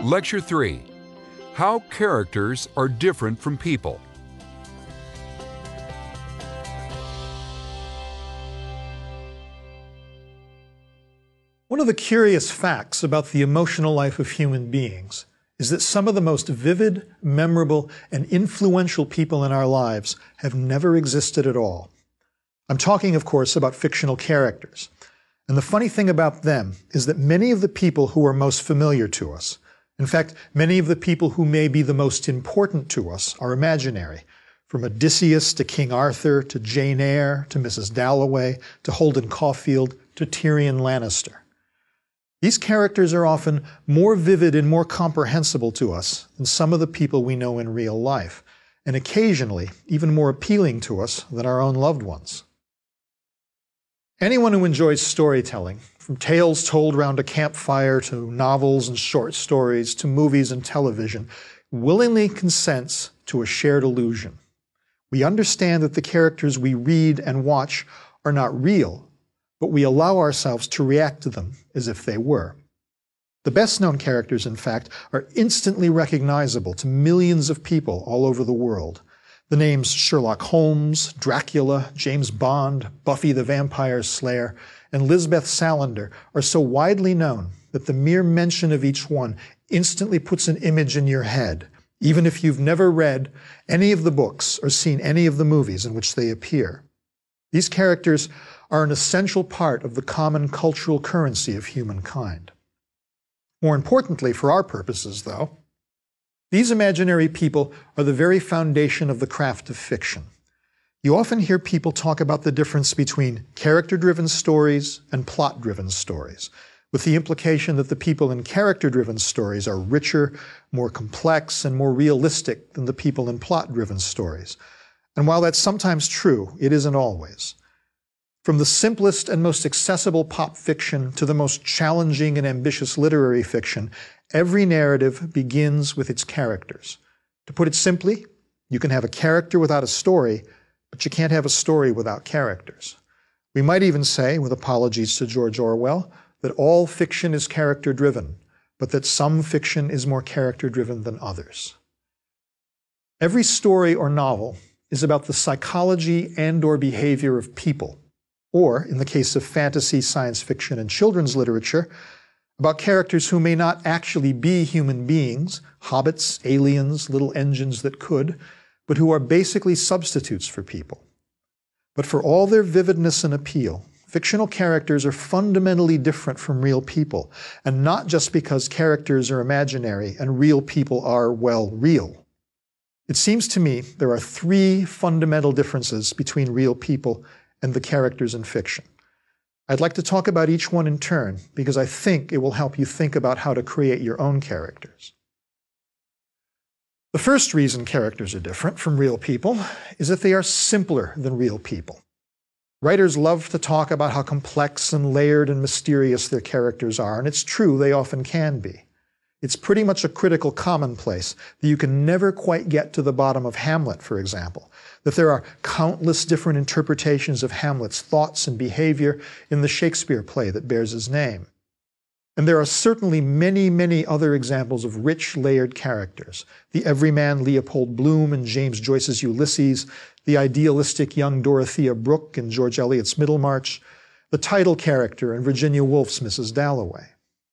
Lecture 3. How characters are different from people. One of the curious facts about the emotional life of human beings is that some of the most vivid, memorable, and influential people in our lives have never existed at all. I'm talking, of course, about fictional characters. And the funny thing about them is that many of the people who are most familiar to us, in fact, many of the people who may be the most important to us, are imaginary. From Odysseus to King Arthur to Jane Eyre to Mrs. Dalloway to Holden Caulfield to Tyrion Lannister. These characters are often more vivid and more comprehensible to us than some of the people we know in real life, and occasionally even more appealing to us than our own loved ones. Anyone who enjoys storytelling, from tales told round a campfire to novels and short stories to movies and television, willingly consents to a shared illusion. We understand that the characters we read and watch are not real, but we allow ourselves to react to them as if they were. The best-known characters, in fact, are instantly recognizable to millions of people all over the world. The names Sherlock Holmes, Dracula, James Bond, Buffy the Vampire Slayer, and Lisbeth Salander are so widely known that the mere mention of each one instantly puts an image in your head, even if you've never read any of the books or seen any of the movies in which they appear. These characters are an essential part of the common cultural currency of humankind. More importantly for our purposes, though, these imaginary people are the very foundation of the craft of fiction. You often hear people talk about the difference between character-driven stories and plot-driven stories, with the implication that the people in character-driven stories are richer, more complex, and more realistic than the people in plot-driven stories. And while that's sometimes true, it isn't always. From the simplest and most accessible pop fiction to the most challenging and ambitious literary fiction, every narrative begins with its characters. To put it simply, you can have a character without a story, but you can't have a story without characters. We might even say, with apologies to George Orwell, that all fiction is character-driven, but that some fiction is more character-driven than others. Every story or novel is about the psychology and/or behavior of people, or, in the case of fantasy, science fiction, and children's literature, about characters who may not actually be human beings, hobbits, aliens, little engines that could, but who are basically substitutes for people. But for all their vividness and appeal, fictional characters are fundamentally different from real people, and not just because characters are imaginary and real people are, well, real. It seems to me there are three fundamental differences between real people and the characters in fiction. I'd like to talk about each one in turn because I think it will help you think about how to create your own characters. The first reason characters are different from real people is that they are simpler than real people. Writers love to talk about how complex and layered and mysterious their characters are, and it's true, they often can be. It's pretty much a critical commonplace that you can never quite get to the bottom of Hamlet, for example, that there are countless different interpretations of Hamlet's thoughts and behavior in the Shakespeare play that bears his name. And there are certainly many, many other examples of rich, layered characters. The everyman Leopold Bloom in James Joyce's Ulysses, the idealistic young Dorothea Brooke in George Eliot's Middlemarch, the title character in Virginia Woolf's Mrs. Dalloway.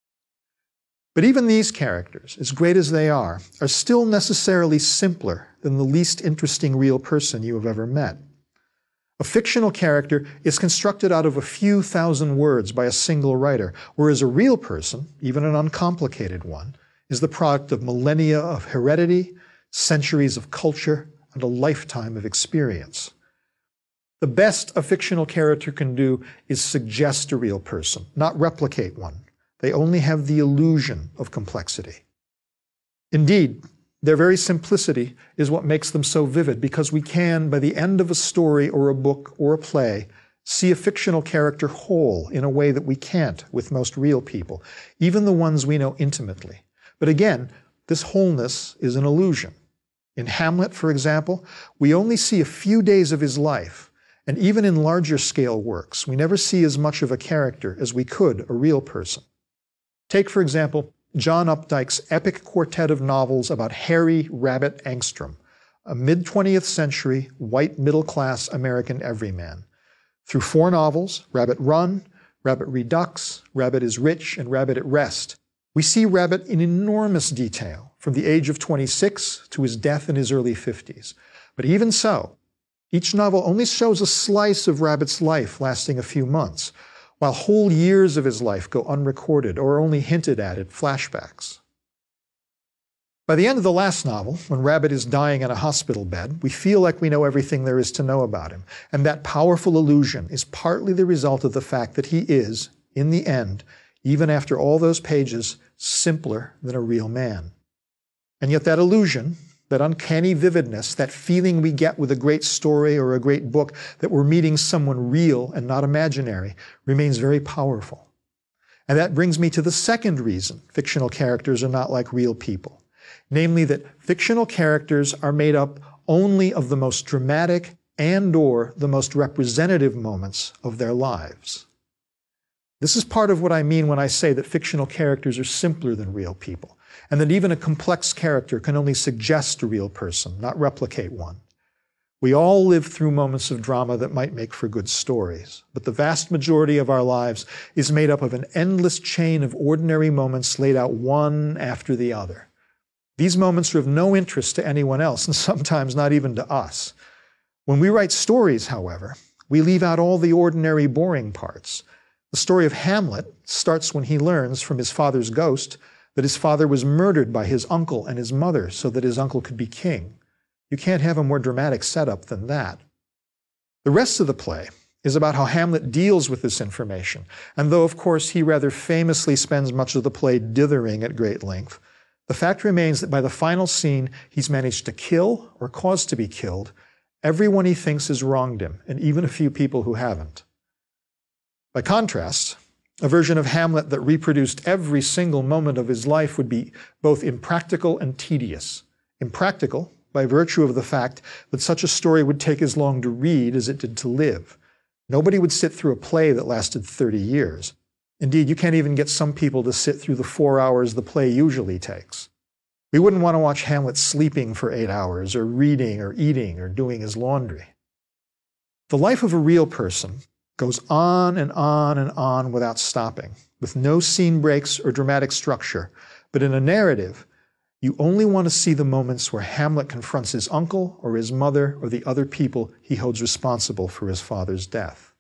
But even these characters, as great as they are still necessarily simpler than the least interesting real person you have ever met. A fictional character is constructed out of a few thousand words by a single writer, whereas a real person, even an uncomplicated one, is the product of millennia of heredity, centuries of culture, and a lifetime of experience. The best a fictional character can do is suggest a real person, not replicate one. They only have the illusion of complexity. Indeed, their very simplicity is what makes them so vivid, because we can, by the end of a story or a book or a play, see a fictional character whole in a way that we can't with most real people, even the ones we know intimately. But again, this wholeness is an illusion. In Hamlet, for example, we only see a few days of his life, and even in larger scale works, we never see as much of a character as we could a real person. Take, for example, John Updike's epic quartet of novels about Harry Rabbit Angstrom, a mid-20th century white middle-class American everyman. Through 4 novels, Rabbit Run, Rabbit Redux, Rabbit is Rich, and Rabbit at Rest, we see Rabbit in enormous detail from the age of 26 to his death in his early 50s. But even so, each novel only shows a slice of Rabbit's life lasting a few months, while whole years of his life go unrecorded or are only hinted at in flashbacks. By the end of the last novel, when Rabbit is dying in a hospital bed, we feel like we know everything there is to know about him, and that powerful illusion is partly the result of the fact that he is, in the end, even after all those pages, simpler than a real man. And yet that illusion, that uncanny vividness, that feeling we get with a great story or a great book that we're meeting someone real and not imaginary, remains very powerful. And that brings me to the second reason fictional characters are not like real people. Namely that fictional characters are made up only of the most dramatic and/or the most representative moments of their lives. This is part of what I mean when I say that fictional characters are simpler than real people, and that even a complex character can only suggest a real person, not replicate one. We all live through moments of drama that might make for good stories, but the vast majority of our lives is made up of an endless chain of ordinary moments laid out one after the other. These moments are of no interest to anyone else, and sometimes not even to us. When we write stories, however, we leave out all the ordinary, boring parts. The story of Hamlet starts when he learns from his father's ghost that his father was murdered by his uncle and his mother so that his uncle could be king. You can't have a more dramatic setup than that. The rest of the play is about how Hamlet deals with this information, and though, of course, he rather famously spends much of the play dithering at great length, the fact remains that by the final scene, he's managed to kill, or cause to be killed, everyone he thinks has wronged him, and even a few people who haven't. By contrast, a version of Hamlet that reproduced every single moment of his life would be both impractical and tedious. Impractical, by virtue of the fact that such a story would take as long to read as it did to live. Nobody would sit through a play that lasted 30 years. Indeed, you can't even get some people to sit through the 4 hours the play usually takes. We wouldn't want to watch Hamlet sleeping for 8 hours, or reading, or eating, or doing his laundry. The life of a real person goes on and on and on without stopping, with no scene breaks or dramatic structure. But in a narrative, you only want to see the moments where Hamlet confronts his uncle or his mother or the other people he holds responsible for his father's death.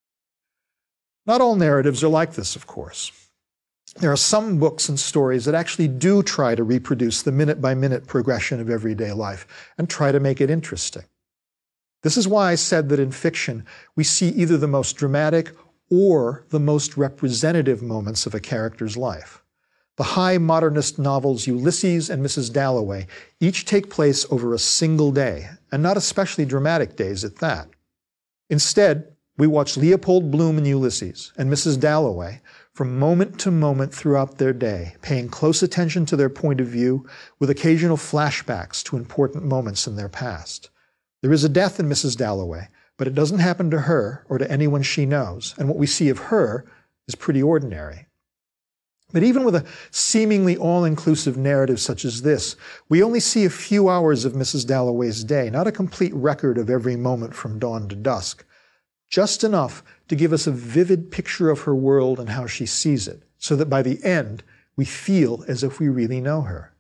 Not all narratives are like this, of course. There are some books and stories that actually do try to reproduce the minute-by-minute progression of everyday life and try to make it interesting. This is why I said that in fiction, we see either the most dramatic or the most representative moments of a character's life. The high modernist novels Ulysses and Mrs. Dalloway each take place over a single day, and not especially dramatic days at that. Instead, we watch Leopold Bloom in Ulysses and Mrs. Dalloway from moment to moment throughout their day, paying close attention to their point of view with occasional flashbacks to important moments in their past. There is a death in Mrs. Dalloway, but it doesn't happen to her or to anyone she knows, and what we see of her is pretty ordinary. But even with a seemingly all-inclusive narrative such as this, we only see a few hours of Mrs. Dalloway's day, not a complete record of every moment from dawn to dusk. Just enough to give us a vivid picture of her world and how she sees it, so that by the end, we feel as if we really know her.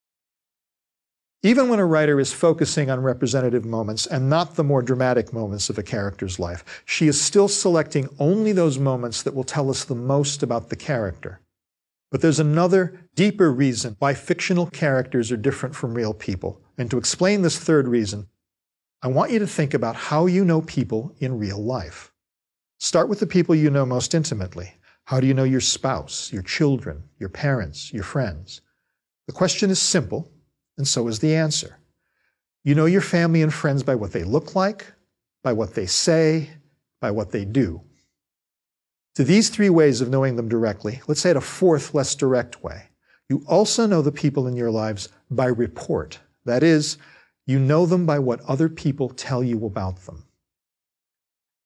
Even when a writer is focusing on representative moments and not the more dramatic moments of a character's life, she is still selecting only those moments that will tell us the most about the character. But there's another, deeper reason why fictional characters are different from real people. And to explain this third reason, I want you to think about how you know people in real life. Start with the people you know most intimately. How do you know your spouse, your children, your parents, your friends? The question is simple, and so is the answer. You know your family and friends by what they look like, by what they say, by what they do. To these three ways of knowing them directly, let's add a fourth, less direct way. You also know the people in your lives by report. That is, you know them by what other people tell you about them.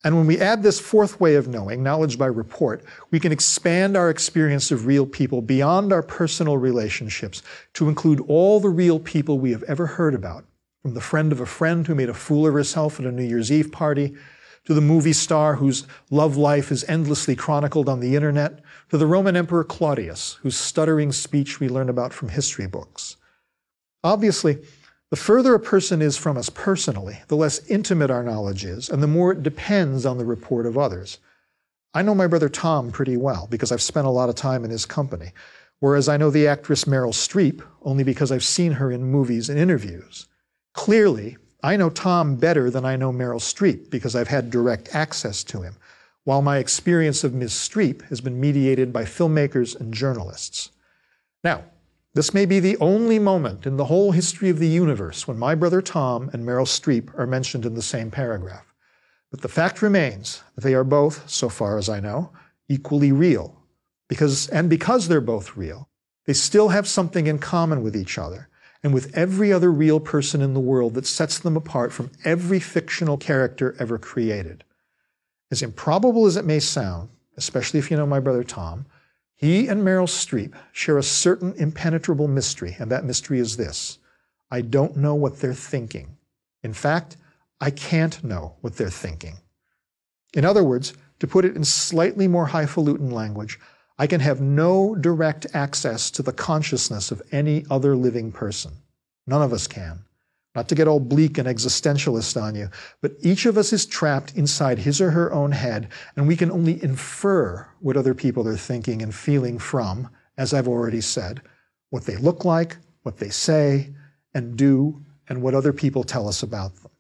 And when we add this fourth way of knowing, knowledge by report, we can expand our experience of real people beyond our personal relationships to include all the real people we have ever heard about, from the friend of a friend who made a fool of herself at a New Year's Eve party, to the movie star whose love life is endlessly chronicled on the internet, to the Roman Emperor Claudius, whose stuttering speech we learn about from history books. Obviously, the further a person is from us personally, the less intimate our knowledge is, and the more it depends on the report of others. I know my brother Tom pretty well because I've spent a lot of time in his company, whereas I know the actress Meryl Streep only because I've seen her in movies and interviews. Clearly, I know Tom better than I know Meryl Streep because I've had direct access to him, while my experience of Ms. Streep has been mediated by filmmakers and journalists. Now, this may be the only moment in the whole history of the universe when my brother Tom and Meryl Streep are mentioned in the same paragraph. But the fact remains that they are both, so far as I know, equally real. Because they're both real, they still have something in common with each other and with every other real person in the world that sets them apart from every fictional character ever created. As improbable as it may sound, especially if you know my brother Tom, he and Meryl Streep share a certain impenetrable mystery, and that mystery is this: I don't know what they're thinking. In fact, I can't know what they're thinking. In other words, to put it in slightly more highfalutin language, I can have no direct access to the consciousness of any other living person. None of us can. Not to get all bleak and existentialist on you, but each of us is trapped inside his or her own head, and we can only infer what other people are thinking and feeling from, as I've already said, what they look like, what they say and do, and what other people tell us about them.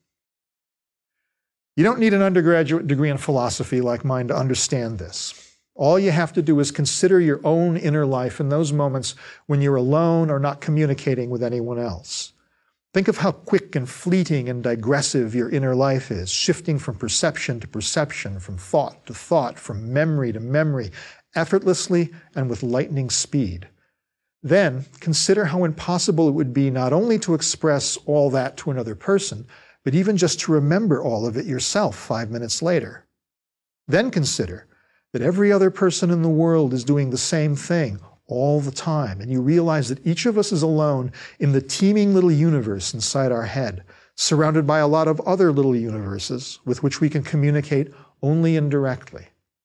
You don't need an undergraduate degree in philosophy like mine to understand this. All you have to do is consider your own inner life in those moments when you're alone or not communicating with anyone else. Think of how quick and fleeting and digressive your inner life is, shifting from perception to perception, from thought to thought, from memory to memory, effortlessly and with lightning speed. Then consider how impossible it would be not only to express all that to another person, but even just to remember all of it yourself 5 minutes later. Then consider that every other person in the world is doing the same thing all the time, and you realize that each of us is alone in the teeming little universe inside our head, surrounded by a lot of other little universes with which we can communicate only indirectly.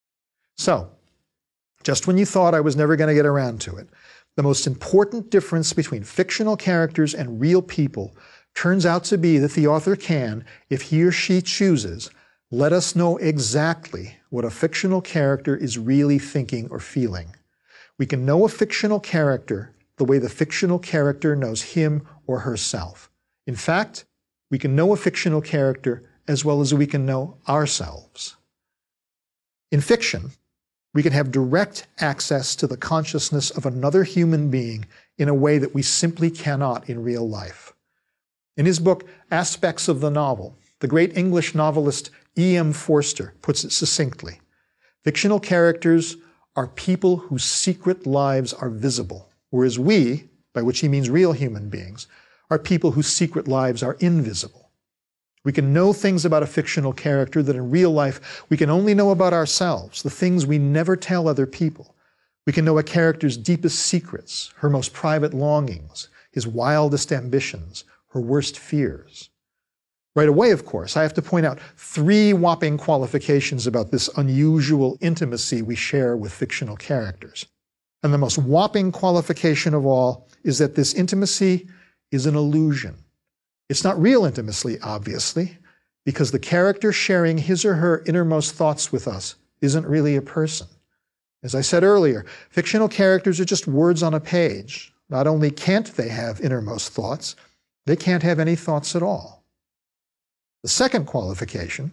So, just when you thought I was never going to get around to it, the most important difference between fictional characters and real people turns out to be that the author can, if he or she chooses, let us know exactly what a fictional character is really thinking or feeling. We can know a fictional character the way the fictional character knows him or herself. In fact, we can know a fictional character as well as we can know ourselves. In fiction, we can have direct access to the consciousness of another human being in a way that we simply cannot in real life. In his book, Aspects of the Novel, the great English novelist E.M. Forster puts it succinctly: fictional characters are people whose secret lives are visible, whereas we, by which he means real human beings, are people whose secret lives are invisible. We can know things about a fictional character that in real life we can only know about ourselves, the things we never tell other people. We can know a character's deepest secrets, her most private longings, his wildest ambitions, her worst fears. Right away, of course, I have to point out 3 whopping qualifications about this unusual intimacy we share with fictional characters. And the most whopping qualification of all is that this intimacy is an illusion. It's not real intimacy, obviously, because the character sharing his or her innermost thoughts with us isn't really a person. As I said earlier, fictional characters are just words on a page. Not only can't they have innermost thoughts, they can't have any thoughts at all. The second qualification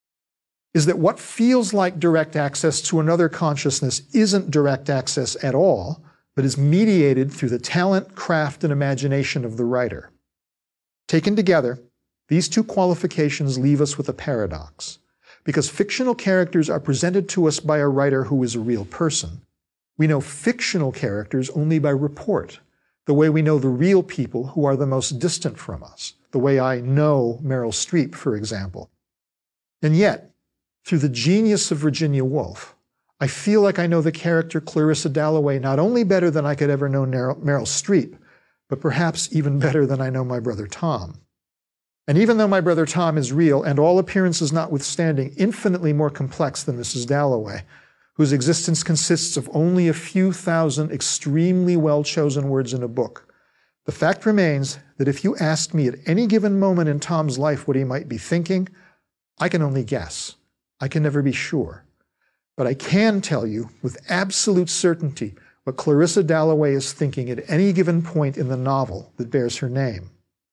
is that what feels like direct access to another consciousness isn't direct access at all, but is mediated through the talent, craft, and imagination of the writer. Taken together, these 2 qualifications leave us with a paradox. Because fictional characters are presented to us by a writer who is a real person, we know fictional characters only by report, the way we know the real people who are the most distant from us, the way I know Meryl Streep, for example. And yet, Through the genius of Virginia Woolf, I feel like I know the character Clarissa Dalloway not only better than I could ever know Meryl Streep, but perhaps even better than I know my brother Tom. And even though my brother Tom is real, and all appearances notwithstanding, infinitely more complex than Mrs. Dalloway, whose existence consists of only a few thousand extremely well-chosen words in a book, the fact remains that if you asked me at any given moment in Tom's life what he might be thinking, I can only guess. I can never be sure. But I can tell you with absolute certainty what Clarissa Dalloway is thinking at any given point in the novel that bears her name.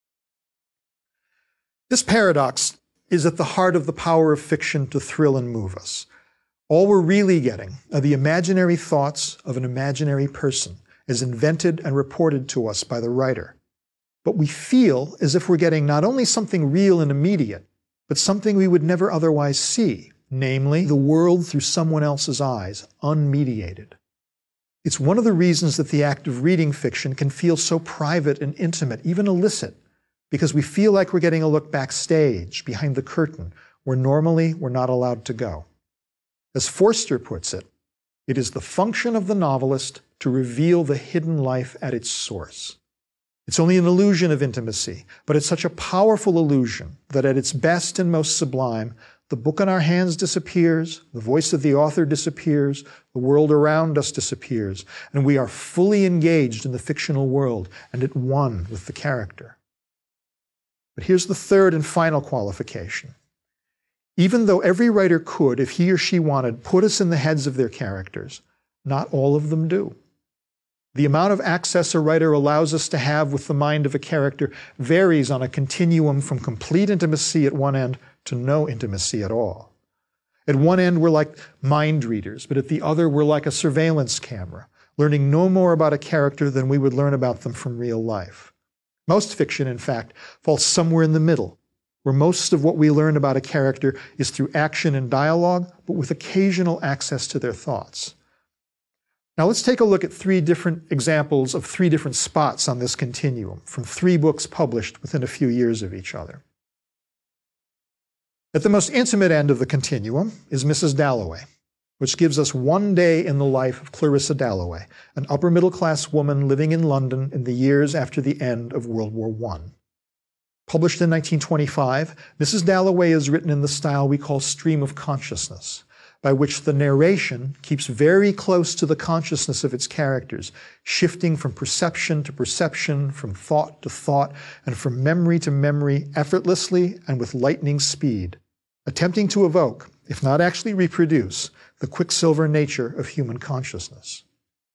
This paradox is at the heart of the power of fiction to thrill and move us. All we're really getting are the imaginary thoughts of an imaginary person, as invented and reported to us by the writer. But we feel as if we're getting not only something real and immediate, but something we would never otherwise see, namely the world through someone else's eyes, unmediated. It's one of the reasons that the act of reading fiction can feel so private and intimate, even illicit, because we feel like we're getting a look backstage, behind the curtain, where normally we're not allowed to go. As Forster puts it, it is the function of the novelist to reveal the hidden life at its source. It's only an illusion of intimacy, but it's such a powerful illusion that at its best and most sublime, the book in our hands disappears, the voice of the author disappears, the world around us disappears, and we are fully engaged in the fictional world and at one with the character. But here's the third and final qualification. Even though every writer could, if he or she wanted, put us in the heads of their characters, not all of them do. The amount of access a writer allows us to have with the mind of a character varies on a continuum from complete intimacy at one end to no intimacy at all. At one end, we're like mind readers, but at the other, we're like a surveillance camera, learning no more about a character than we would learn about them from real life. Most fiction, in fact, falls somewhere in the middle, where most of what we learn about a character is through action and dialogue, but with occasional access to their thoughts. Now let's take a look at three different examples of three different spots on this continuum from three books published within a few years of each other. At the most intimate end of the continuum is Mrs. Dalloway, which gives us one day in the life of Clarissa Dalloway, an upper-middle-class woman living in London in the years after the end of World War I. Published in 1925, Mrs. Dalloway is written in the style we call stream of consciousness, by which the narration keeps very close to the consciousness of its characters, shifting from perception to perception, from thought to thought, and from memory to memory effortlessly and with lightning speed, attempting to evoke, if not actually reproduce, the quicksilver nature of human consciousness.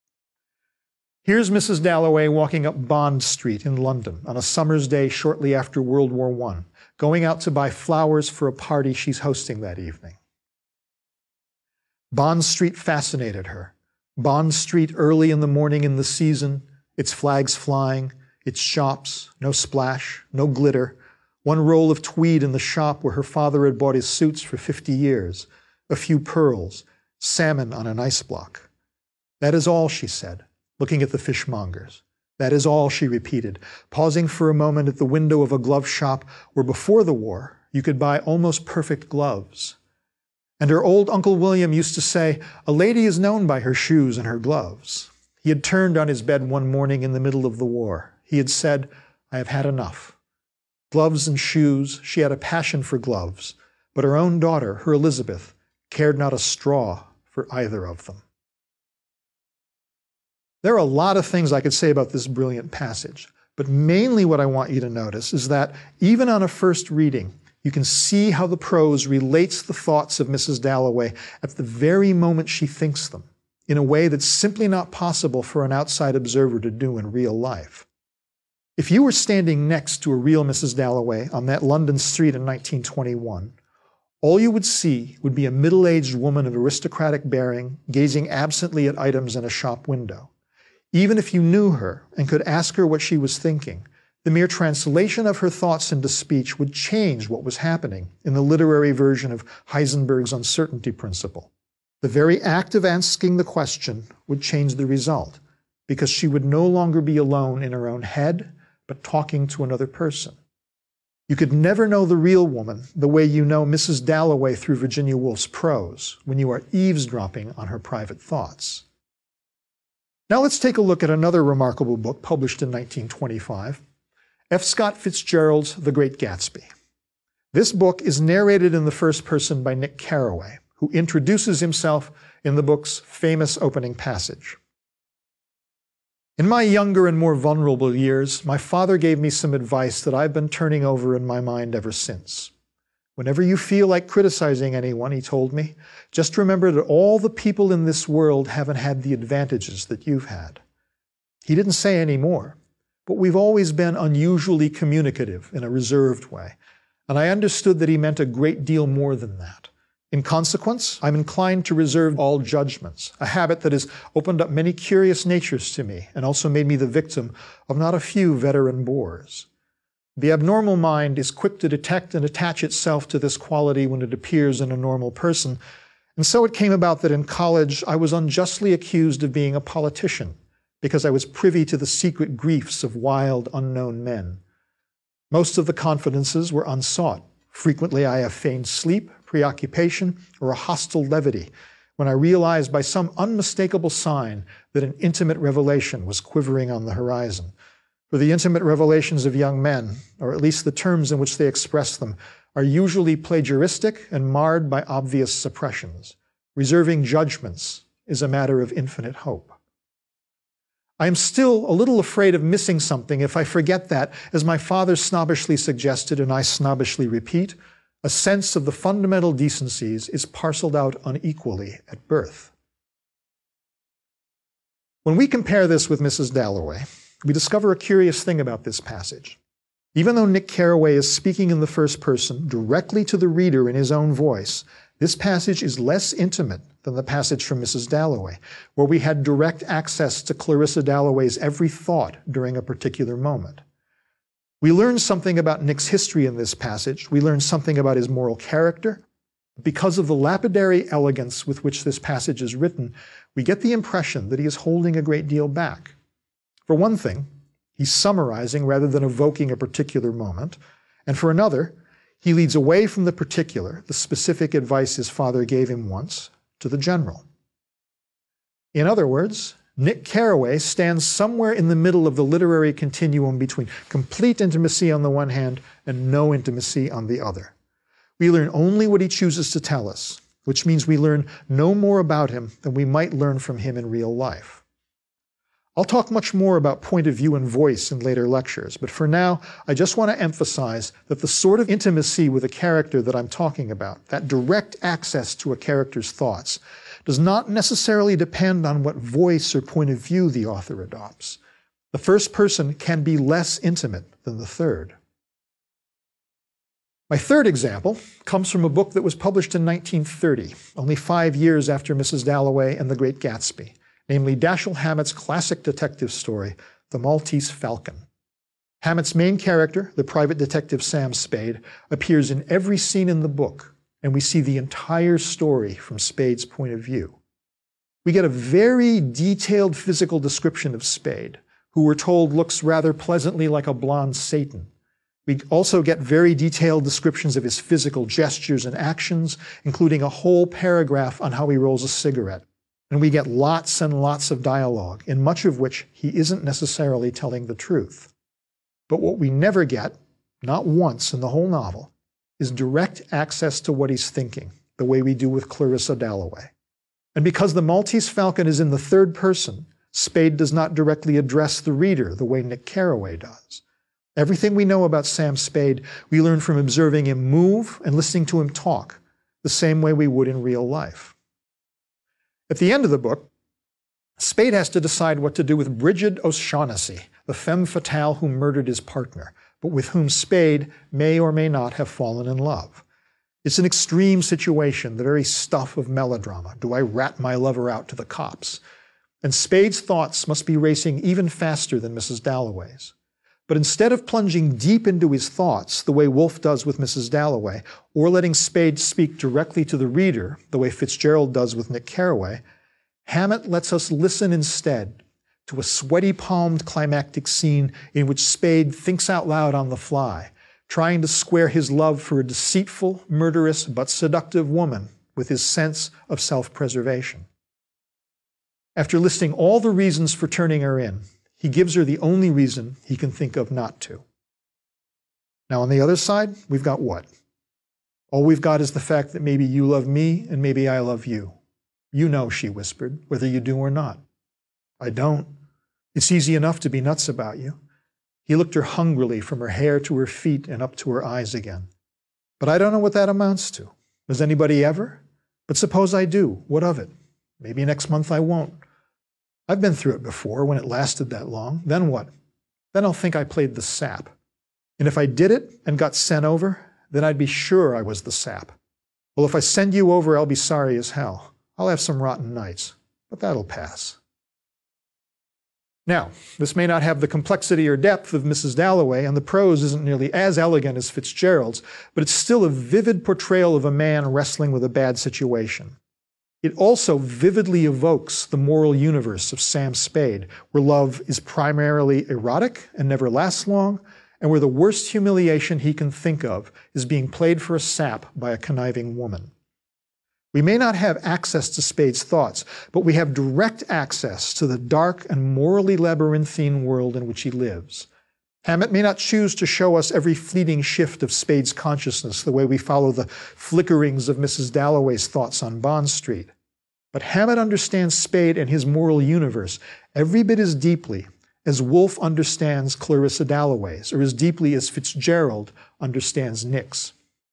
Here's Mrs. Dalloway walking up Bond Street in London on a summer's day shortly after World War I, going out to buy flowers for a party she's hosting that evening. Bond Street fascinated her. Bond Street early in the morning in the season, its flags flying, its shops, no splash, no glitter, one roll of tweed in the shop where her father had bought his suits for 50 years, a few pearls, salmon on an ice block. That is all, she said, looking at the fishmongers. That is all, she repeated, pausing for a moment at the window of a glove shop where before the war you could buy almost perfect gloves. And her old Uncle William used to say, "A lady is known by her shoes and her gloves." He had turned on his bed one morning in the middle of the war. He had said, "I have had enough." Gloves and shoes, she had a passion for gloves, but her own daughter, her Elizabeth, cared not a straw for either of them. There are a lot of things I could say about this brilliant passage, but mainly what I want you to notice is that even on a first reading, you can see how the prose relates the thoughts of Mrs. Dalloway at the very moment she thinks them, in a way that's simply not possible for an outside observer to do in real life. If you were standing next to a real Mrs. Dalloway on that London street in 1921, all you would see would be a middle-aged woman of aristocratic bearing, gazing absently at items in a shop window. Even if you knew her and could ask her what she was thinking, the mere translation of her thoughts into speech would change what was happening in the literary version of Heisenberg's uncertainty principle. The very act of asking the question would change the result, because she would no longer be alone in her own head, but talking to another person. You could never know the real woman the way you know Mrs. Dalloway through Virginia Woolf's prose, when you are eavesdropping on her private thoughts. Now let's take a look at another remarkable book published in 1925, F. Scott Fitzgerald's The Great Gatsby. This book is narrated in the first person by Nick Carraway, who introduces himself in the book's famous opening passage. In my younger and more vulnerable years, my father gave me some advice that I've been turning over in my mind ever since. Whenever you feel like criticizing anyone, he told me, just remember that all the people in this world haven't had the advantages that you've had. He didn't say any more, but we've always been unusually communicative in a reserved way, and I understood that he meant a great deal more than that. In consequence, I'm inclined to reserve all judgments, a habit that has opened up many curious natures to me and also made me the victim of not a few veteran bores. The abnormal mind is quick to detect and attach itself to this quality when it appears in a normal person, and so it came about that in college I was unjustly accused of being a politician because I was privy to the secret griefs of wild, unknown men. Most of the confidences were unsought. Frequently I have feigned sleep, preoccupation, or a hostile levity when I realized by some unmistakable sign that an intimate revelation was quivering on the horizon. For the intimate revelations of young men, or at least the terms in which they express them, are usually plagiaristic and marred by obvious suppressions. Reserving judgments is a matter of infinite hope. I am still a little afraid of missing something if I forget that, as my father snobbishly suggested and I snobbishly repeat, a sense of the fundamental decencies is parceled out unequally at birth. When we compare this with Mrs. Dalloway, we discover a curious thing about this passage. Even though Nick Carraway is speaking in the first person directly to the reader in his own voice, this passage is less intimate than the passage from Mrs. Dalloway, where we had direct access to Clarissa Dalloway's every thought during a particular moment. We learn something about Nick's history in this passage. We learn something about his moral character. Because of the lapidary elegance with which this passage is written, we get the impression that he is holding a great deal back. For one thing, he's summarizing rather than evoking a particular moment. And for another, he leads away from the particular, the specific advice his father gave him once, to the general. In other words, Nick Carraway stands somewhere in the middle of the literary continuum between complete intimacy on the one hand and no intimacy on the other. We learn only what he chooses to tell us, which means we learn no more about him than we might learn from him in real life. I'll talk much more about point of view and voice in later lectures, but for now, I just want to emphasize that the sort of intimacy with a character that I'm talking about, that direct access to a character's thoughts, does not necessarily depend on what voice or point of view the author adopts. The first person can be less intimate than the third. My third example comes from a book that was published in 1930, only 5 years after Mrs. Dalloway and The Great Gatsby, namely Dashiell Hammett's classic detective story, The Maltese Falcon. Hammett's main character, the private detective Sam Spade, appears in every scene in the book, and we see the entire story from Spade's point of view. We get a very detailed physical description of Spade, who we're told looks rather pleasantly like a blonde Satan. We also get very detailed descriptions of his physical gestures and actions, including a whole paragraph on how he rolls a cigarette. And we get lots and lots of dialogue, in much of which he isn't necessarily telling the truth. But what we never get, not once in the whole novel, is direct access to what he's thinking, the way we do with Clarissa Dalloway. And because The Maltese Falcon is in the third person, Spade does not directly address the reader the way Nick Carraway does. Everything we know about Sam Spade, we learn from observing him move and listening to him talk, the same way we would in real life. At the end of the book, Spade has to decide what to do with Brigid O'Shaughnessy, the femme fatale who murdered his partner, but with whom Spade may or may not have fallen in love. It's an extreme situation, the very stuff of melodrama. Do I rat my lover out to the cops? And Spade's thoughts must be racing even faster than Mrs. Dalloway's. But instead of plunging deep into his thoughts, the way Woolf does with Mrs. Dalloway, or letting Spade speak directly to the reader, the way Fitzgerald does with Nick Carraway, Hammett lets us listen instead to a sweaty-palmed climactic scene in which Spade thinks out loud on the fly, trying to square his love for a deceitful, murderous, but seductive woman with his sense of self-preservation. After listing all the reasons for turning her in, he gives her the only reason he can think of not to. Now on the other side, we've got what? All we've got is the fact that maybe you love me and maybe I love you. You know, she whispered, whether you do or not. I don't. It's easy enough to be nuts about you. He looked her hungrily from her hair to her feet and up to her eyes again. But I don't know what that amounts to. Does anybody ever? But suppose I do. What of it? Maybe next month I won't. I've been through it before when it lasted that long. Then what? Then I'll think I played the sap. And if I did it and got sent over, then I'd be sure I was the sap. Well, if I send you over, I'll be sorry as hell. I'll have some rotten nights, but that'll pass. Now, this may not have the complexity or depth of Mrs. Dalloway, and the prose isn't nearly as elegant as Fitzgerald's, but it's still a vivid portrayal of a man wrestling with a bad situation. It also vividly evokes the moral universe of Sam Spade, where love is primarily erotic and never lasts long, and where the worst humiliation he can think of is being played for a sap by a conniving woman. We may not have access to Spade's thoughts, but we have direct access to the dark and morally labyrinthine world in which he lives. Hammett may not choose to show us every fleeting shift of Spade's consciousness the way we follow the flickerings of Mrs. Dalloway's thoughts on Bond Street. But Hammett understands Spade and his moral universe every bit as deeply as Woolf understands Clarissa Dalloway's, or as deeply as Fitzgerald understands Nick's.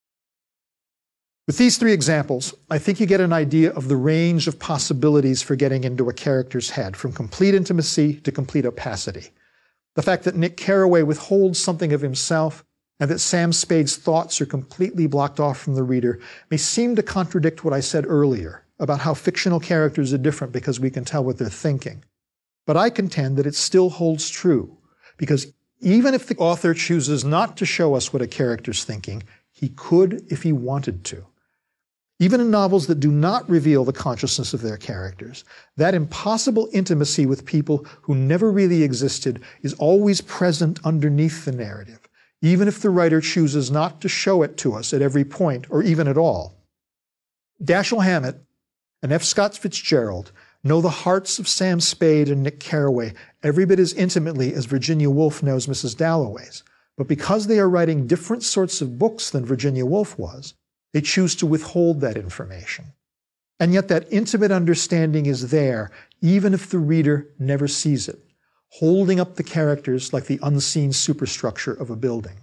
With these three examples, I think you get an idea of the range of possibilities for getting into a character's head, from complete intimacy to complete opacity. The fact that Nick Carraway withholds something of himself and that Sam Spade's thoughts are completely blocked off from the reader may seem to contradict what I said earlier about how fictional characters are different because we can tell what they're thinking. But I contend that it still holds true, because even if the author chooses not to show us what a character's thinking, he could if he wanted to. Even in novels that do not reveal the consciousness of their characters, that impossible intimacy with people who never really existed is always present underneath the narrative, even if the writer chooses not to show it to us at every point or even at all. Dashiell Hammett and F. Scott Fitzgerald know the hearts of Sam Spade and Nick Carraway every bit as intimately as Virginia Woolf knows Mrs. Dalloway's, but because they are writing different sorts of books than Virginia Woolf was, they choose to withhold that information. And yet that intimate understanding is there, even if the reader never sees it, holding up the characters like the unseen superstructure of a building.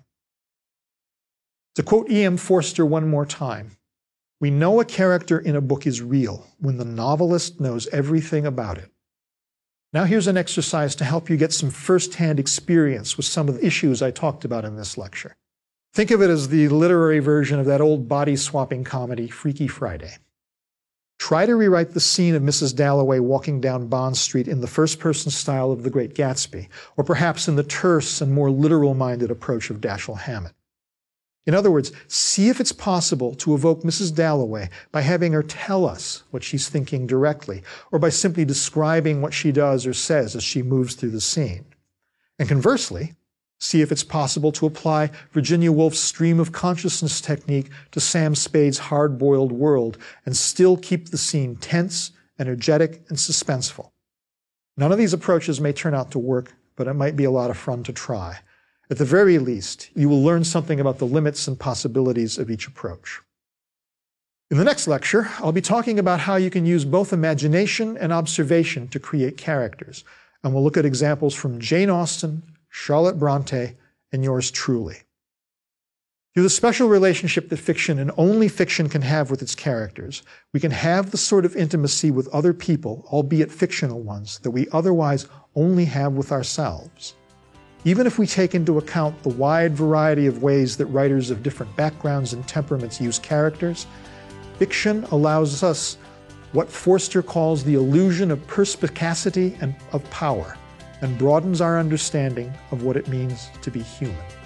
To quote E.M. Forster one more time, "We know a character in a book is real when the novelist knows everything about it." Now here's an exercise to help you get some first-hand experience with some of the issues I talked about in this lecture. Think of it as the literary version of that old body-swapping comedy, Freaky Friday. Try to rewrite the scene of Mrs. Dalloway walking down Bond Street in the first-person style of The Great Gatsby, or perhaps in the terse and more literal-minded approach of Dashiell Hammett. In other words, see if it's possible to evoke Mrs. Dalloway by having her tell us what she's thinking directly, or by simply describing what she does or says as she moves through the scene. And conversely, see if it's possible to apply Virginia Woolf's stream of consciousness technique to Sam Spade's hard-boiled world and still keep the scene tense, energetic, and suspenseful. None of these approaches may turn out to work, but it might be a lot of fun to try. At the very least, you will learn something about the limits and possibilities of each approach. In the next lecture, I'll be talking about how you can use both imagination and observation to create characters, and we'll look at examples from Jane Austen, Charlotte Bronte, and yours truly. Through the special relationship that fiction and only fiction can have with its characters, we can have the sort of intimacy with other people, albeit fictional ones, that we otherwise only have with ourselves. Even if we take into account the wide variety of ways that writers of different backgrounds and temperaments use characters, fiction allows us what Forster calls the illusion of perspicacity and of power, and broadens our understanding of what it means to be human.